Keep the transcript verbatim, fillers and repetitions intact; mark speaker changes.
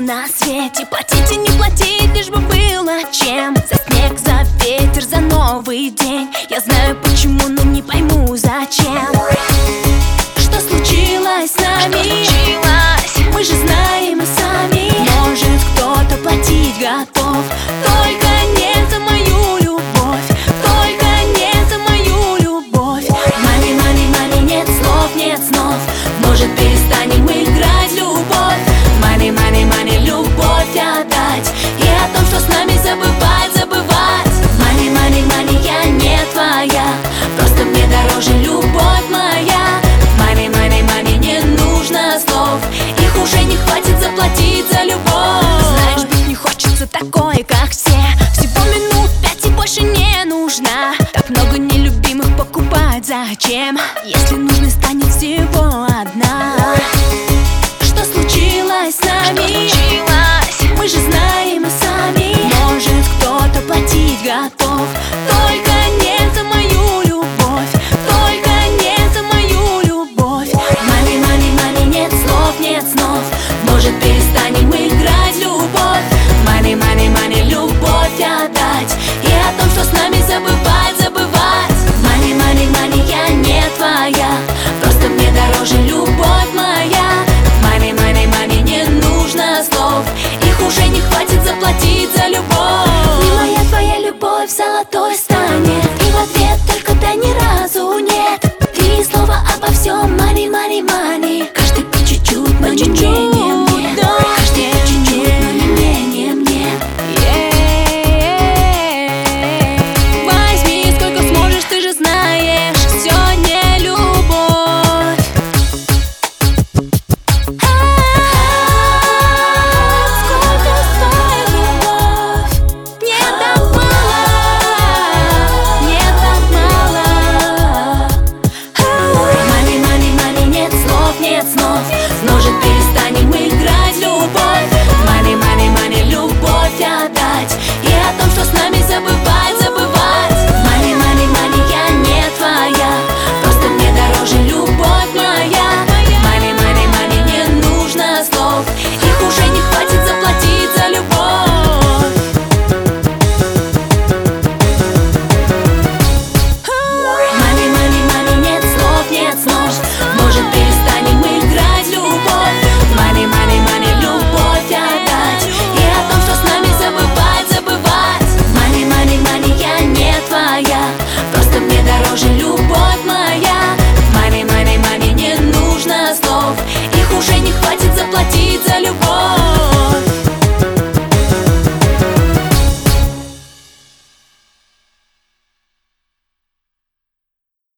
Speaker 1: на свете. Платить и не платить, лишь бы было чем. За снег, за ветер, за новый день. Я знаю почему, но не пойму зачем. Что случилось с нами? Что случилось? Мы же знаем и сами. Может кто-то платить готов, только не за мою любовь, только не за мою любовь. Мани, мани, мани, нет слов, нет снов. Может перестанем играть в любовь. Мани, мани, мани, любовь отдать. И о том, что с нами забывать, забывать. Мани, мани, мани, я не твоя, просто мне дороже любовь моя. Мани, мани, мани, не нужно слов. Их уже не хватит заплатить за любовь. Знаешь, быть не хочется такой, как все. Всего минут пять и больше не нужно. Так много нелюбимых покупать зачем, если нужной станет всего одна? Что случилось с нами? Что случилось? Мы же знаем и сами. Может кто-то платить готов, только не за мою любовь, только не за мою любовь. Мани, мани, мани, нет слов, нет снов. Может перестанем играть в любовь. Мани, мани, мани, любовь отдать. И о том, что с нами забывать, забывать. Мани, мани, мани, я не твоя, просто мне дороже любовь моя. Мани, мани, мани, не нужно слов. Их уже не хватит заплатить за любовь. Не моя твоя любовь в золотой станет, и в ответ только да ни разу нет. Три слова обо всем. Мани, мани, мани. Каждый по чуть-чуть, по чуть-чуть мне. Каждый по чуть-чуть, но не мне, не мне. Возьми сколько сможешь, ты же знаешь, все не любовь. Сколько стоит любовь? Не так мало, не так мало. Мани, мани, мани, нет слов, нет снов. Может перестанем играть в любовь. Мани, мани, мани, любовь отдать. И о том, что с нами забывать, забывать. Мани, мани, мани, я не твоя, просто мне дороже любовь моя. Мани, мани, мани, не нужно слов. Их уже не хватит заплатить